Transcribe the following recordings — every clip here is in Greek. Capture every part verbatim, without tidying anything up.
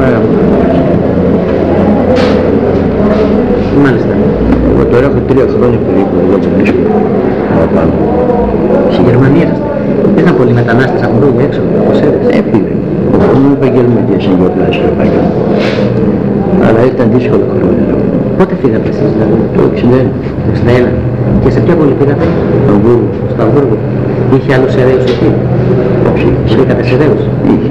Πανάγα μου. Μάλιστα. Εγώ τώρα έχω τρία χρόνια περίπου εδώ που βρίσκω πάνω. Στη Γερμανία είσαστε. Δεν ήταν πολλοί μετανάστες από εδώ έξω, από εσέδες. Έφυγε. Μου επαγγελματίας σε γεωπλάσιο επάγγελμα. Αλλά ήταν δύσκολο χρόνια. Πότε φύγατε εσείς δηλαδή? Το εξήντα ένα. Το εξήντα ένα. Και σε ποια πόλη πήγατε? Στο Αμβούργο. Στο Αμβούργο. Είχε άλλους Σεραίους εκεί? Όχι. Είχατε Σεραίους? Είχε.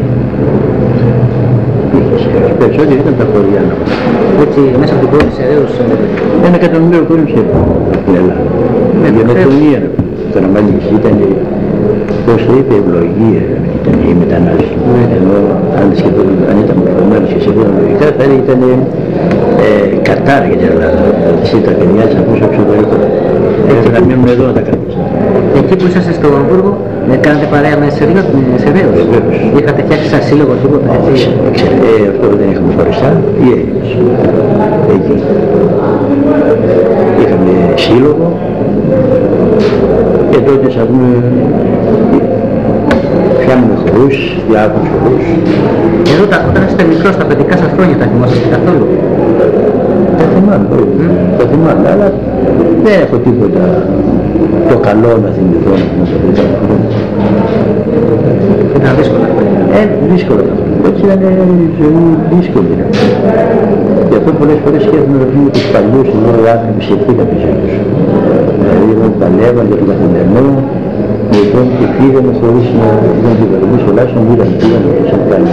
Είχε Σεραίους. Περισσότεροι ήταν τα χωριά. Έτσι μέσα από την πόλη Σεραίους? Ένα εκατομμύριο κόσμος εδώ. Στην Ελλάδα. Με γενοκτονία. Το να μάλιστα ήταν, πώς το είπε, ευλογία. Ήταν οι μετανάστες. Ενώ αν σχεδόν αν ήταν μορφωμένος και σχεδόν λογικά θα ήταν κατάρα για την Ελλάδα. Εσύ τα παιδιά σας αφούς εξωτερικό. Έτσι να μείνουν εδώ να τα κρατήσουν. Εκεί που είσαστε στο Αμβούργο, κάνατε παρέα με Σεραίους? Βεβαίως. Είχατε φτιάξει σαν σύλλογο τίποτα έτσι? Ε, αυτό δεν είχαμε χωριστά, οι Έλληνες. Εκεί. Είχαμε σύλλογο και τότε σαν πούμε πιάνουμε χορούς, διάφορους χορούς. Εδώ όταν είστε μικρός, στα παιδικά σας χρόνια τα θυμόσαστε καθόλου? Τα θυμάμαι, mm. τα θυμάμαι, αλλά δεν έχω τίποτα το καλό να θυμηθώ να θυμηθώ τα παιδικά χρόνια. Ήταν δύσκολα. Ε, δύσκολα τα χρόνια. Έτσι ήταν η ζωή δύσκολη. Γι' αυτό πολλές φορές σκέφτομαι να δούμε τους παλιούς εδώ οι άνθρωποι σκεφτήκαν τη ζωή τους. Δηλαδή εγώ παλεύαν για το καθημερινό, λοιπόν και πήγαμε χωρίς να δουν την παρεμβούς, τουλάχιστον είδαν πήγαμε και σαν πάλι.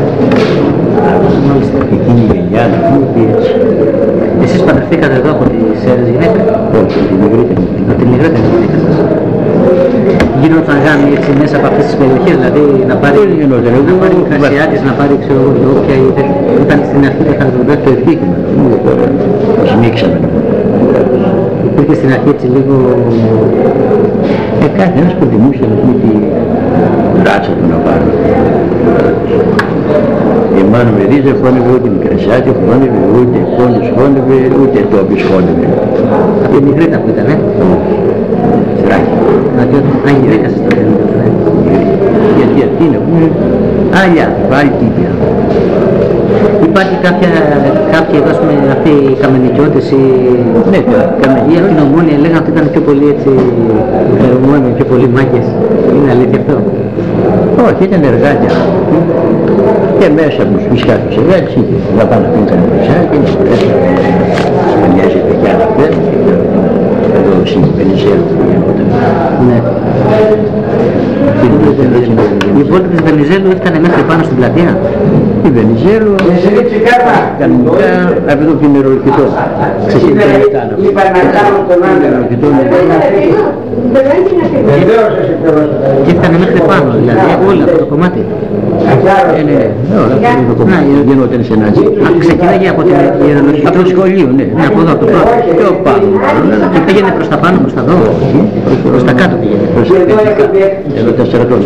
Εκείνη η γενιά να πούμε και έτσι. Εσείς παντρευτήκατε εδώ από τις Σέρες γυναίκα? Όχι, από τη μικρότερη. Από τη μικρότερη γυναίκα σας. Γίνονταν γάμοι έτσι μέσα από αυτές τις περιοχές, δηλαδή να πάρει να πάρει Κρασιάτης, να πάρει ξέρω εγώ όποια ήταν στην αρχή τα χαρακτηριστικά το εφήγημα. Τώρα μας μίξαμε. Υπήρχε στην αρχή έτσι λίγο... Ε, κάθε ένας προτιμούσε να πούμε τη ράτσα του να πάρει. Η μάνα με ρίζα χώνευε, ούτε Μικρασιάτη χώνευε, ούτε Πόντος χώνευε, ούτε Τόπης χώνευε. Από τη μικρή τα που ήταν, ε? Θράκη. Α, η γυναίκα σας τα λένε. Γιατί αυτή να πούμε άλλοι άνθρωποι, άλλοι τύποι. Υπάρχει κάποια, κάποιοι εδώ, ας πούμε, αυτοί οι καμενικιώτες, οι... Ναι, καμενικοί από την Ομόνια λέγανε ότι ήταν πιο πολύ έτσι φερομόνοι, πιο πολύ μάγκες. Είναι αλήθεια αυτό? Όχι, ήταν εργάτια. Και μέσα από τους φυσικά τους εργάτες είχε να πάνε να πίνουν κανένα μεσάκι, να μπορέσουν να μοιάζει παιδιά να παίρνουν και εδώ στην Βενιζέλου που γινόταν. Ναι. Η πόλη της Βενιζέλου έφτανε μέχρι πάνω στην πλατεία? Η Βενιζέλου κανονικά από εδώ την Ιερολοκητό. Ξεκινητά να πούμε. Και έφτανε μέχρι πάνω, δηλαδή όλο αυτό το κομμάτι. Ε, ναι, όλα αυτό το κομμάτι γινόταν σε ένα τσι. Ξεκινάγε από την Ιερολοκητό. Από το σχολείο, ναι. Ναι, από εδώ, από το πρώτο. Πιο πάνω. Και πήγαινε προς τα πάνω, προς τα δω. Προς τα κάτω πήγαινε. Προς τα κάτω. Εδώ τα στρατών.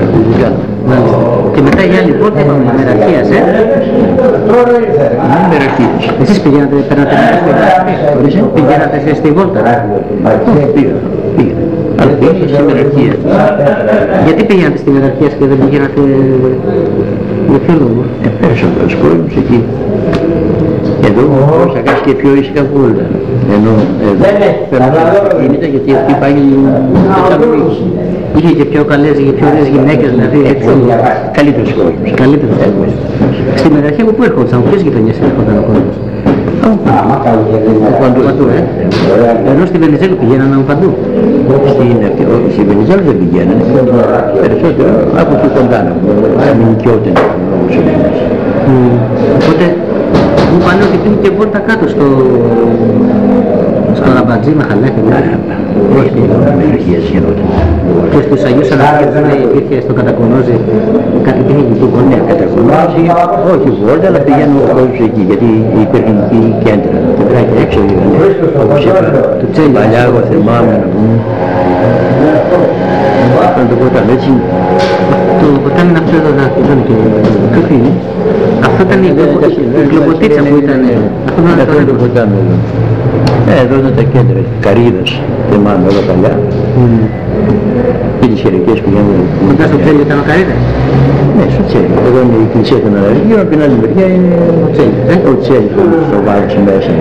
Και μετά η άλλη πόρτα είπαμε Μεραρχίας, ε? Μεραρχίας. Εσείς πηγαίνατε, παίρνατε μέσα στη Βόλτα? Πηγαίνατε εσείς στη Βόλτα? Πήγα, πήγα. Αλλά πήγα στη Μεραρχία. Γιατί πηγαίνατε στη Μεραρχία και δεν πηγαίνατε για ποιο λόγο? Επέρασαν τους κόσμους εκεί. Εδώ θα κάνεις και πιο ήσυχα Βόλτα. Ενώ εδώ γίνεται γιατί αυτή πάει Θεσσαλονίκη. Είχε και πιο καλές, και πιο ωραίες γυναίκες, δηλαδή έτσι. Καλύτερος κόσμος. Καλύτερος κόσμος. Στη Μεραρχία από πού έρχονταν, από ποιες γειτονιές έρχονταν ο κόσμος? Παντού. Παντού, ε. Ενώ στη Βενιζέλου πηγαίνανε παντού. Στη Βενιζέλου δεν πηγαίνανε. Περισσότερο από εκεί κοντά να μην νοικιόταν. Οπότε μου πάνε ότι πήγε και βόλτα κάτω στο... στο Ραμπατζή, Μαχαλάκη. Όχι, Μεραρχίας γινόταν. Και στους Αγίους Αναστασίους λέει υπήρχε στο Κατακονόζι κάτι πήγε εκεί βόλτα. Κατακονόζι, όχι βόλτα, αλλά πηγαίνουν ο κόσμος εκεί, γιατί υπήρχαν εκεί κέντρα. Τετράκια έξω είχαν, όπως είπα, το Τσέλι. Παλιά εγώ θυμάμαι να πούμε. Αυτό το ποτάμι, έτσι. Το ποτάμι είναι αυτό εδώ, δεν είναι και ποιο είναι. Αυτό ήταν η γλωμποτίτσα που ήταν. Αυτό είναι το ποτάμι εδώ. Ε, εδώ ήταν τα κέντρα, Καρύδας, θυμάμαι όλα παλιά. Και τη ιερικές που γίνονται. Κοντά στο Τσέλιο ήταν ο Καρίδας. Ναι, στο Τσέλιο. Εδώ είναι η εκκλησία των Αναργίων, από την άλλη μεριά είναι ο Τσέλιος. Ε? Ο Τσέλιος, στο βάζεις μέσα.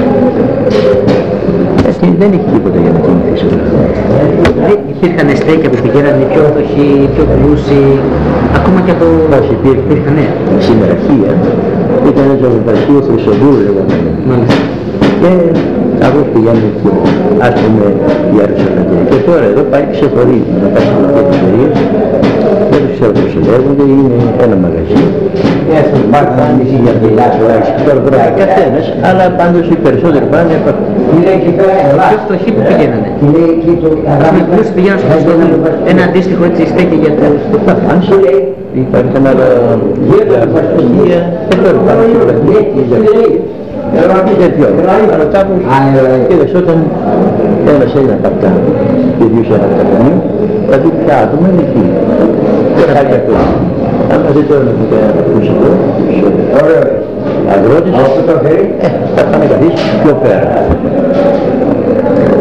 Ε, δεν έχει τίποτα για να κινηθείς όλα. Δηλαδή υπήρχαν στέκια που πηγαίναν οι πιο φτωχοί, οι πιο πλούσιοι, ακόμα και από... Όχι, υπήρχαν, ναι. Σήμερα χεία. Ήταν το Ευρωπαϊκό Χρυσοδούρ, λεγόμενο. Μάλιστα. Και αυτός πηγαίνει και ας πούμε η Ιερουσαλήμ. Και τώρα εδώ πάει ξεχωρίζει, να πάει στην εταιρεία, δεν το ξέρω πώς λέγονται, είναι ένα μαγαζί. Καθένας, αλλά πάντως οι περισσότεροι πάνε από αυτό. Πιο φτωχοί που πηγαίνανε. Οι πλούσιοι πηγαίνουν στο Χριστόδουλο, ένα αντίστοιχο έτσι στέκει για τους... Υπάρχει ένα άλλο στοιχεία, και τώρα πάνω στην πλατεία. Τέτοιο, αλλά κάπως είδες όταν ένας έγινε από αυτά και δύο σε ένα από τα κονή, δηλαδή πια άτομα είναι εκεί. Δεν θα κάνει αυτό. Αν δεν τώρα να πει κανένα μουσικό, αγρότης, ε, θα πάνε καθίσεις πιο πέρα.